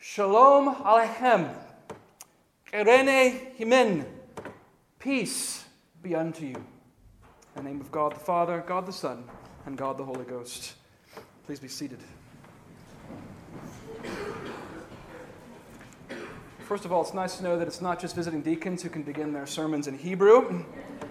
Shalom Aleichem. Kerene Himen. Peace be unto you. In the name of God the Father, God the Son, and God the Holy Ghost. Please be seated. First of all, it's nice to know that it's not just visiting deacons who can begin their sermons in Hebrew.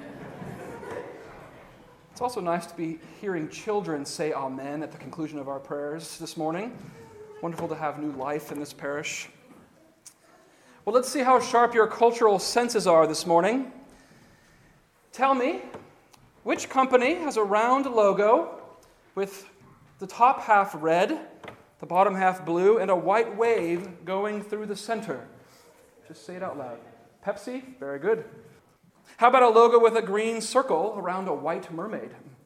It's also nice to be hearing children say Amen at the conclusion of our prayers this morning. Wonderful to have new life in this parish. Well, let's see how sharp your cultural senses are this morning. Tell me, which company has a round logo with the top half red, the bottom half blue, and a white wave going through the center? Just say it out loud. Pepsi? Very good. How about a logo with a green circle around a white mermaid?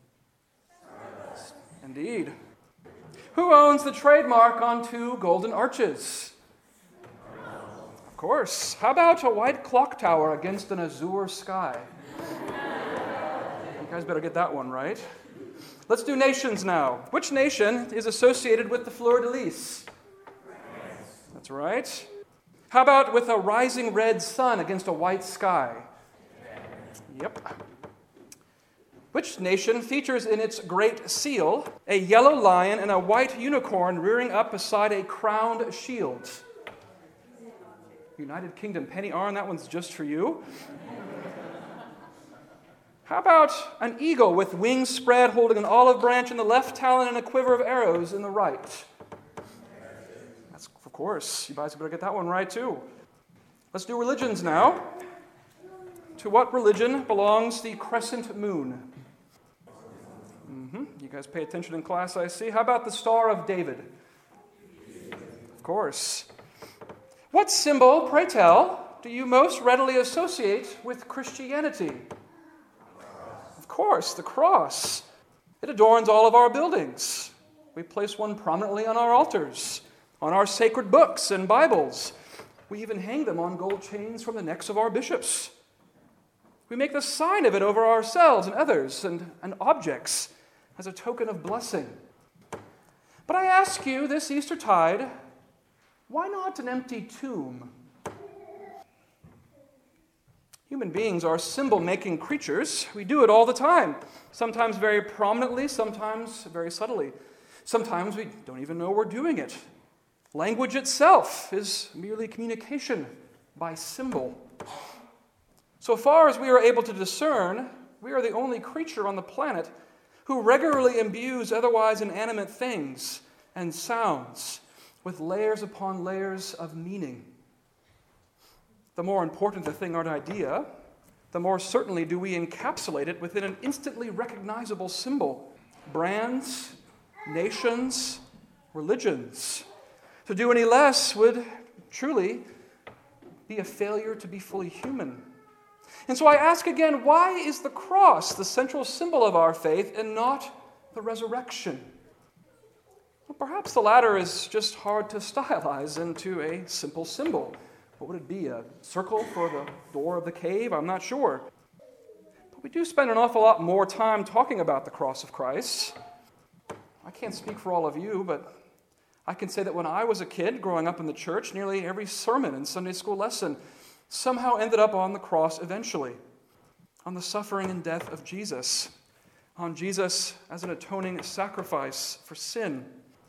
Indeed. Who owns the trademark on two golden arches? Of course. How about a white clock tower against an azure sky? You guys better get that one right. Let's do nations now. Which nation is associated with the fleur-de-lis? That's right. How about with a rising red sun against a white sky? Yep. Which nation features in its great seal a yellow lion and a white unicorn rearing up beside a crowned shield? United Kingdom. Penny Arn, that one's just for you. How about an eagle with wings spread holding an olive branch in the left talon and a quiver of arrows in the right? That's, of course, you guys better get that one right too. Let's do religions now. To what religion belongs the crescent moon? You guys pay attention in class, I see. How about the Star of David? Of course. What symbol, pray tell, do you most readily associate with Christianity? Of course, the cross. It adorns all of our buildings. We place one prominently on our altars, on our sacred books and Bibles. We even hang them on gold chains from the necks of our bishops. We make the sign of it over ourselves and others and objects as a token of blessing. But I ask you this Eastertide, why not an empty tomb? Human beings are symbol-making creatures. We do it all the time, sometimes very prominently, sometimes very subtly. Sometimes we don't even know we're doing it. Language itself is merely communication by symbol. So far as we are able to discern, we are the only creature on the planet who regularly imbues otherwise inanimate things and sounds with layers upon layers of meaning. The more important the thing or idea, the more certainly do we encapsulate it within an instantly recognizable symbol. Brands, nations, religions. To do any less would truly be a failure to be fully human. And so I ask again, why is the cross the central symbol of our faith and not the resurrection? Well, perhaps the latter is just hard to stylize into a simple symbol. What would it be, a circle for the door of the cave? I'm not sure. But we do spend an awful lot more time talking about the cross of Christ. I can't speak for all of you, but I can say that when I was a kid growing up in the church, nearly every sermon and Sunday school lesson somehow ended up on the cross eventually, on the suffering and death of Jesus, on Jesus as an atoning sacrifice for sin.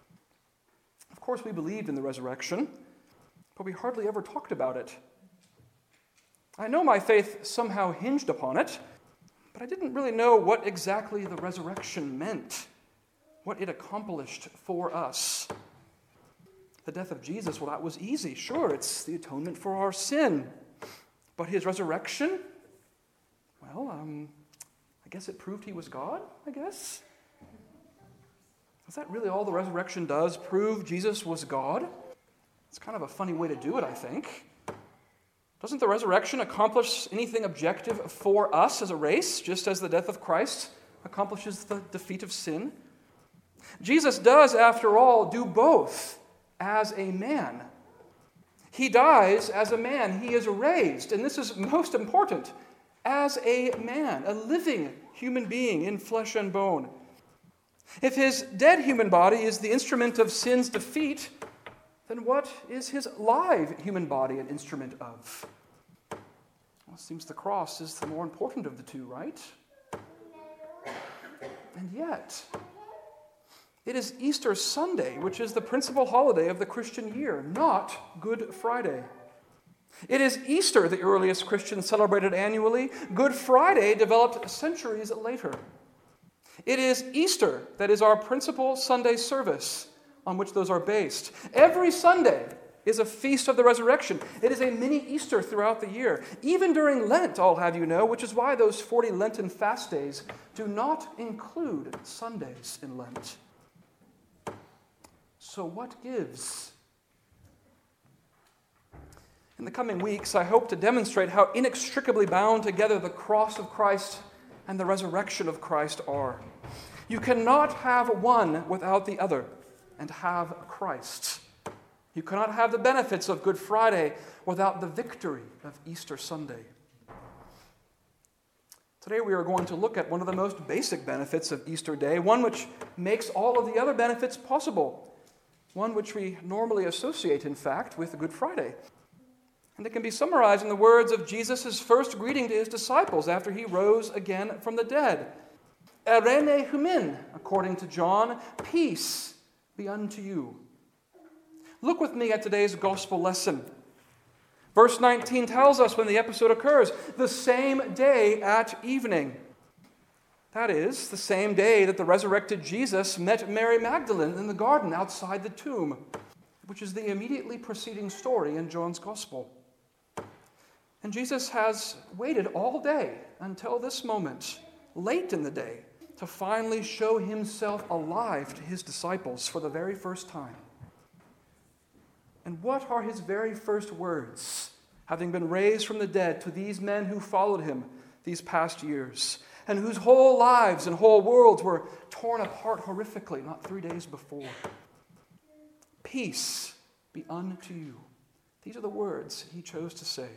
Of course, we believed in the resurrection, but we hardly ever talked about it. I know my faith somehow hinged upon it, but I didn't really know what exactly the resurrection meant, what it accomplished for us. The death of Jesus, well, that was easy. Sure, it's the atonement for our sin. But his resurrection, well, I guess it proved he was God, I guess. Is that really all the resurrection does, prove Jesus was God? It's kind of a funny way to do it, I think. Doesn't the resurrection accomplish anything objective for us as a race, just as the death of Christ accomplishes the defeat of sin? Jesus does, after all, do both as a man. He dies as a man. He is raised, and this is most important, as a man, a living human being in flesh and bone. If his dead human body is the instrument of sin's defeat, then what is his live human body an instrument of? Well, it seems the cross is the more important of the two, right? And yet, it is Easter Sunday, which is the principal holiday of the Christian year, not Good Friday. It is Easter the earliest Christians celebrated annually. Good Friday developed centuries later. It is Easter that is our principal Sunday service on which those are based. Every Sunday is a feast of the resurrection. It is a mini Easter throughout the year. Even during Lent, I'll have you know, which is why those 40 Lenten fast days do not include Sundays in Lent. So what gives? In the coming weeks, I hope to demonstrate how inextricably bound together the cross of Christ and the resurrection of Christ are. You cannot have one without the other and have Christ. You cannot have the benefits of Good Friday without the victory of Easter Sunday. Today we are going to look at one of the most basic benefits of Easter Day, one which makes all of the other benefits possible, one which we normally associate, in fact, with Good Friday. And it can be summarized in the words of Jesus' first greeting to his disciples after he rose again from the dead. Eirene humin, according to John, peace be unto you. Look with me at today's gospel lesson. Verse 19 tells us when the episode occurs, the same day at evening. That is, the same day that the resurrected Jesus met Mary Magdalene in the garden outside the tomb, which is the immediately preceding story in John's gospel. And Jesus has waited all day until this moment, late in the day, to finally show himself alive to his disciples for the very first time. And what are his very first words, having been raised from the dead, to these men who followed him these past years, and whose whole lives and whole worlds were torn apart horrifically not 3 days before? Peace be unto you. These are the words he chose to say.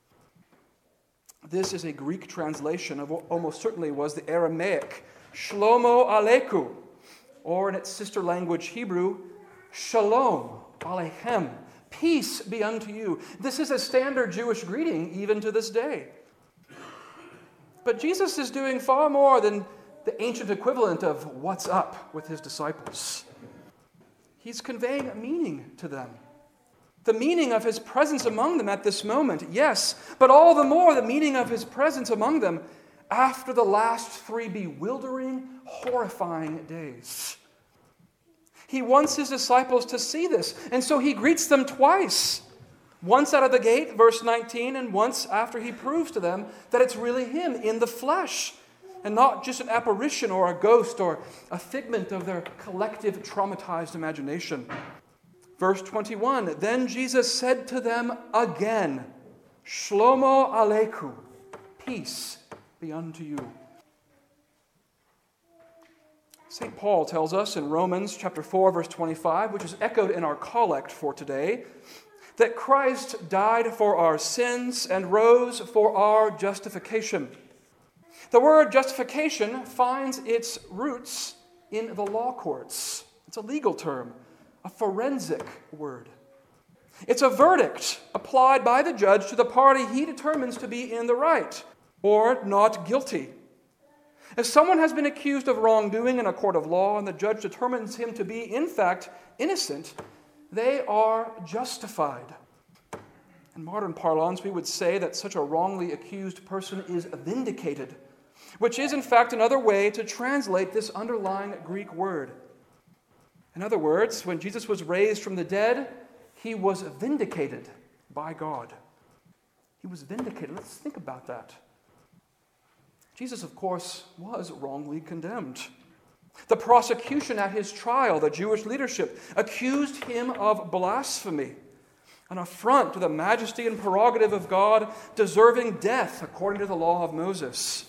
This is a Greek translation of what almost certainly was the Aramaic Shlomo Aleichem, or in its sister language Hebrew, Shalom Aleichem. Peace be unto you. This is a standard Jewish greeting even to this day. But Jesus is doing far more than the ancient equivalent of what's up with his disciples. He's conveying a meaning to them. The meaning of his presence among them at this moment, yes, but all the more the meaning of his presence among them after the last 3 bewildering, horrifying days. He wants his disciples to see this, and so he greets them twice. Once out of the gate, verse 19, and once after he proves to them that it's really him in the flesh, and not just an apparition or a ghost or a figment of their collective traumatized imagination. Verse 21, then Jesus said to them again, Shlomo Aleichem, peace be unto you. St. Paul tells us in Romans chapter 4, verse 25, which is echoed in our collect for today, that Christ died for our sins and rose for our justification. The word justification finds its roots in the law courts. It's a legal term, a forensic word. It's a verdict applied by the judge to the party he determines to be in the right or not guilty. If someone has been accused of wrongdoing in a court of law and the judge determines him to be, in fact, innocent, they are justified. In modern parlance, we would say that such a wrongly accused person is vindicated, which is, in fact, another way to translate this underlying Greek word. In other words, when Jesus was raised from the dead, he was vindicated by God. He was vindicated. Let's think about that. Jesus, of course, was wrongly condemned. The prosecution at his trial, the Jewish leadership, accused him of blasphemy, an affront to the majesty and prerogative of God, deserving death according to the law of Moses.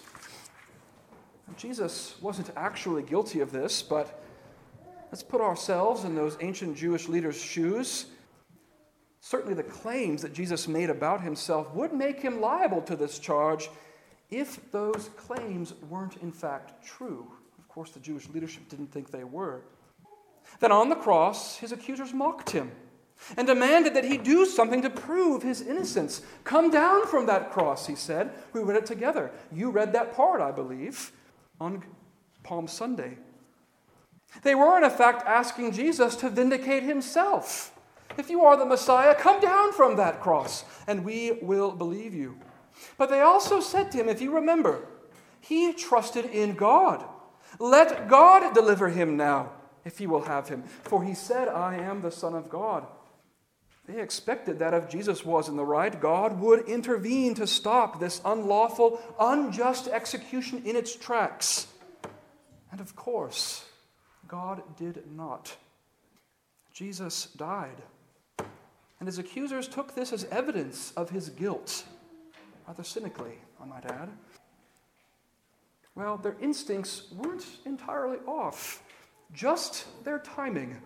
Jesus wasn't actually guilty of this, but let's put ourselves in those ancient Jewish leaders' shoes. Certainly the claims that Jesus made about himself would make him liable to this charge if those claims weren't in fact true. Of course, the Jewish leadership didn't think they were. Then on the cross, his accusers mocked him. and demanded that he do something to prove his innocence. "Come down from that cross," he said. We read it together. You read that part, I believe, on Palm Sunday. They were, in effect, asking Jesus to vindicate himself. "If you are the Messiah, come down from that cross, and we will believe you." But they also said to him, if you remember, he trusted in God. "Let God deliver him now, if you will have him. For he said, 'I am the Son of God.'" They expected that if Jesus was in the right, God would intervene to stop this unlawful, unjust execution in its tracks. And of course, God did not. Jesus died. And his accusers took this as evidence of his guilt. Rather cynically, I might add. Well, their instincts weren't entirely off, just their timing.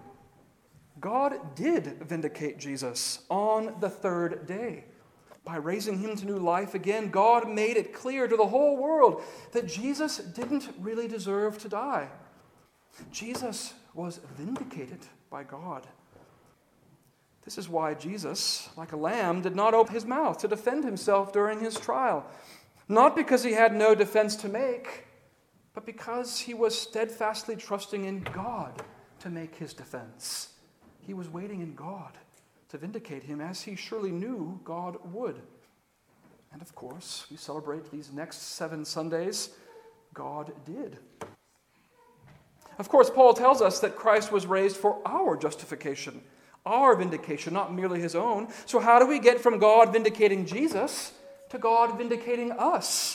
God did vindicate Jesus on the third day. By raising him to new life again, God made it clear to the whole world that Jesus didn't really deserve to die. Jesus was vindicated by God. This is why Jesus, like a lamb, did not open his mouth to defend himself during his trial. Not because he had no defense to make, but because he was steadfastly trusting in God to make his defense. He was waiting in God to vindicate him, as he surely knew God would. And of course, we celebrate these next 7 Sundays. God did. Of course, Paul tells us that Christ was raised for our justification, our vindication, not merely his own. So how do we get from God vindicating Jesus to God vindicating us?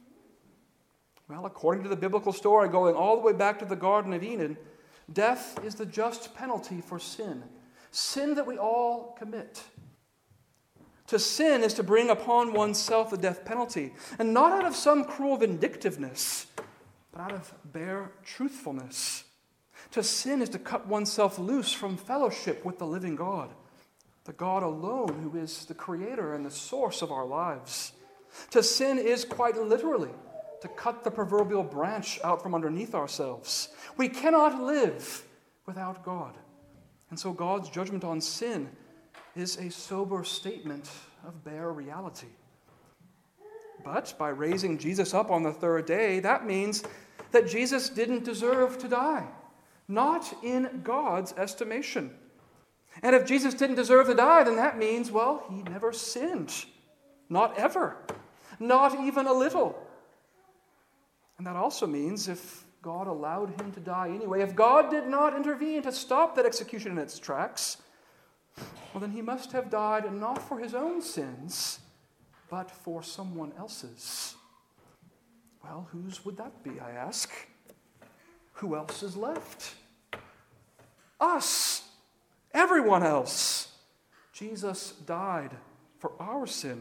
Well, according to the biblical story, going all the way back to the Garden of Eden, death is the just penalty for sin. Sin that we all commit. To sin is to bring upon oneself the death penalty, and not out of some cruel vindictiveness, but out of bare truthfulness. To sin is to cut oneself loose from fellowship with the living God, the God alone who is the creator and the source of our lives. To sin is quite literally to cut the proverbial branch out from underneath ourselves. We cannot live without God. And so God's judgment on sin is a sober statement of bare reality. But by raising Jesus up on the third day, that means that Jesus didn't deserve to die. Not in God's estimation. And if Jesus didn't deserve to die, then that means, well, he never sinned. Not ever. Not even a little. And that also means if God allowed him to die anyway, if God did not intervene to stop that execution in its tracks, well, then he must have died not for his own sins, but for someone else's. Well, whose would that be, I ask? Who else is left? Us. Everyone else. Jesus died for our sin.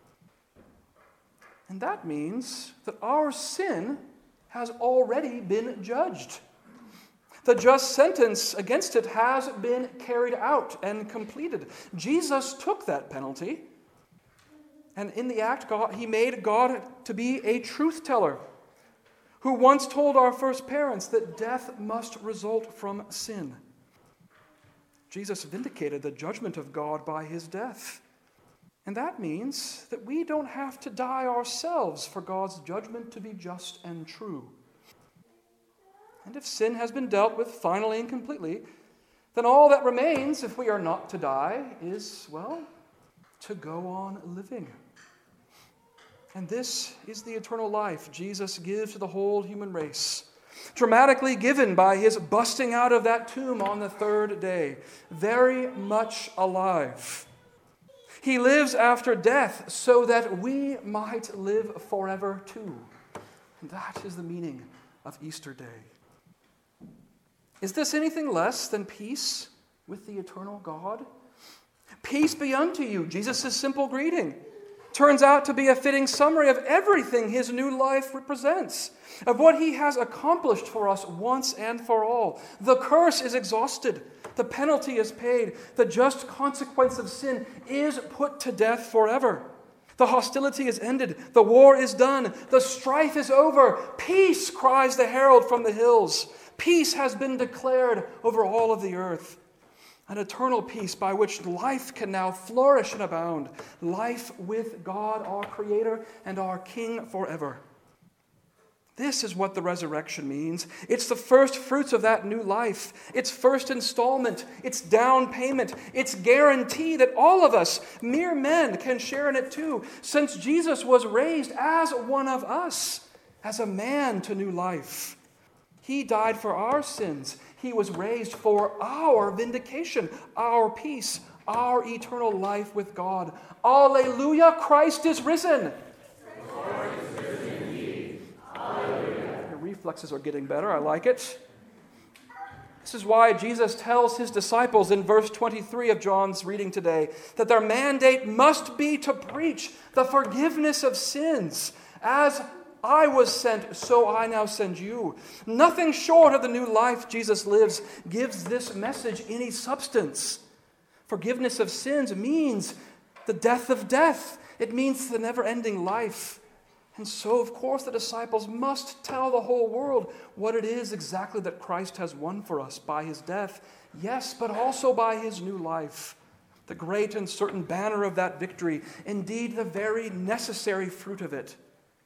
And that means that our sin has already been judged. The just sentence against it has been carried out and completed. Jesus took that penalty, and in the act, he made God to be a truth teller, who once told our first parents that death must result from sin. Jesus vindicated the judgment of God by his death. And that means that we don't have to die ourselves for God's judgment to be just and true. And if sin has been dealt with finally and completely, then all that remains, if we are not to die, is, well, to go on living. And this is the eternal life Jesus gives to the whole human race, dramatically given by his busting out of that tomb on the third day, very much alive. He lives after death so that we might live forever too. And that is the meaning of Easter Day. Is this anything less than peace with the eternal God? Peace be unto you, Jesus' simple greeting. Turns out to be a fitting summary of everything his new life represents, of what he has accomplished for us once and for all. The curse is exhausted. The penalty is paid. The just consequence of sin is put to death forever. The hostility is ended. The war is done. The strife is over. Peace, cries the herald from the hills. Peace has been declared over all of the earth. an eternal peace by which life can now flourish and abound, life with God, our Creator and our King forever. This is what the resurrection means. It's the first fruits of that new life. It's first installment. It's down payment. It's guarantee that all of us, mere men, can share in it too, since Jesus was raised as one of us, as a man to new life. He died for our sins. He was raised for our vindication, our peace, our eternal life with God. Alleluia, Christ is risen. Reflexes are getting better. I like it. This is why Jesus tells his disciples in verse 23 of John's reading today that their mandate must be to preach the forgiveness of sins. As I was sent, so I now send you. Nothing short of the new life Jesus lives gives this message any substance. Forgiveness of sins means the death of death. It means the never-ending life. And so, of course, the disciples must tell the whole world what it is exactly that Christ has won for us by his death, yes, but also by his new life. The great and certain banner of that victory, indeed the very necessary fruit of it.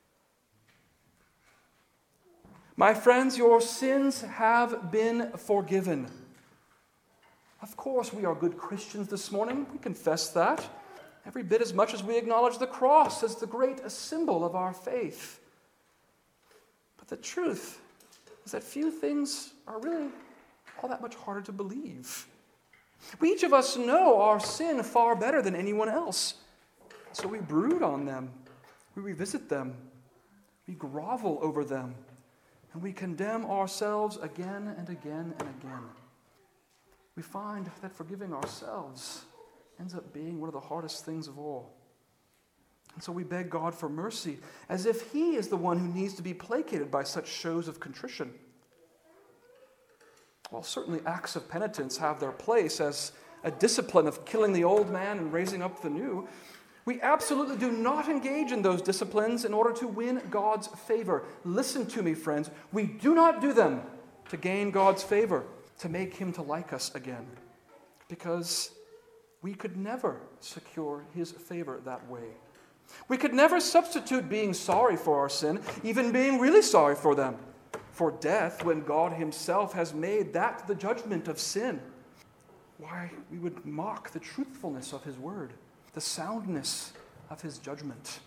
My friends, your sins have been forgiven. Of course, we are good Christians this morning. We confess that. Every bit as much as we acknowledge the cross as the great symbol of our faith. But the truth is that few things are really all that much harder to believe. We each of us know our sin far better than anyone else. So we brood on them. We revisit them. We grovel over them. And we condemn ourselves again and again and again. We find that forgiving ourselves ends up being one of the hardest things of all. And so we beg God for mercy, as if he is the one who needs to be placated by such shows of contrition. While certainly acts of penitence have their place as a discipline of killing the old man and raising up the new, we absolutely do not engage in those disciplines in order to win God's favor. Listen to me, friends. We do not do them to gain God's favor, to make him to like us again. Because we could never secure his favor that way. We could never substitute being sorry for our sin, even being really sorry for them, for death when God himself has made that the judgment of sin. Why, we would mock the truthfulness of his word, the soundness of his judgment.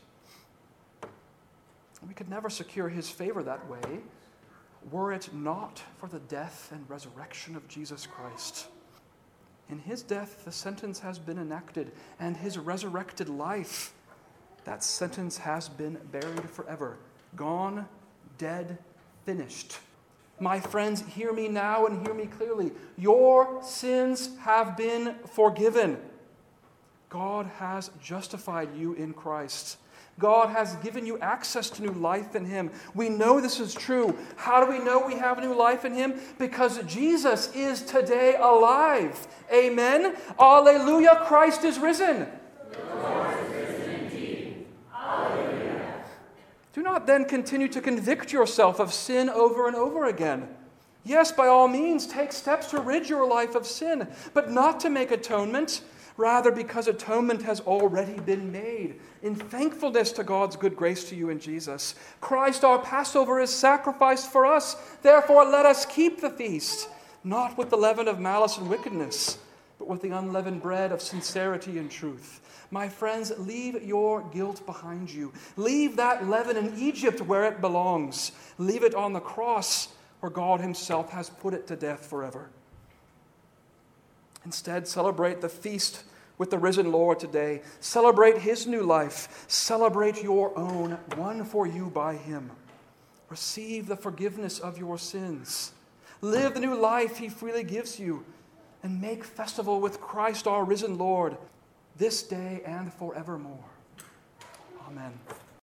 We could never secure his favor that way were it not for the death and resurrection of Jesus Christ. In his death, the sentence has been enacted, and his resurrected life, that sentence has been buried forever. Gone, dead, finished. My friends, hear me now and hear me clearly. Your sins have been forgiven. God has justified you in Christ. God has given you access to new life in him. We know this is true. How do we know we have new life in him? Because Jesus is today alive. Amen. Alleluia, Christ is risen. The Lord is risen indeed. Alleluia. Do not then continue to convict yourself of sin over and over again. Yes, by all means, take steps to rid your life of sin, but not to make atonement. Rather, because atonement has already been made in thankfulness to God's good grace to you in Jesus. Christ, our Passover, is sacrificed for us. Therefore, let us keep the feast, not with the leaven of malice and wickedness, but with the unleavened bread of sincerity and truth. My friends, leave your guilt behind you. Leave that leaven in Egypt where it belongs. Leave it on the cross where God himself has put it to death forever. Instead, celebrate the feast with the risen Lord today. Celebrate his new life. Celebrate your own, won for you by him. Receive the forgiveness of your sins. Live the new life he freely gives you. And make festival with Christ our risen Lord this day and forevermore. Amen.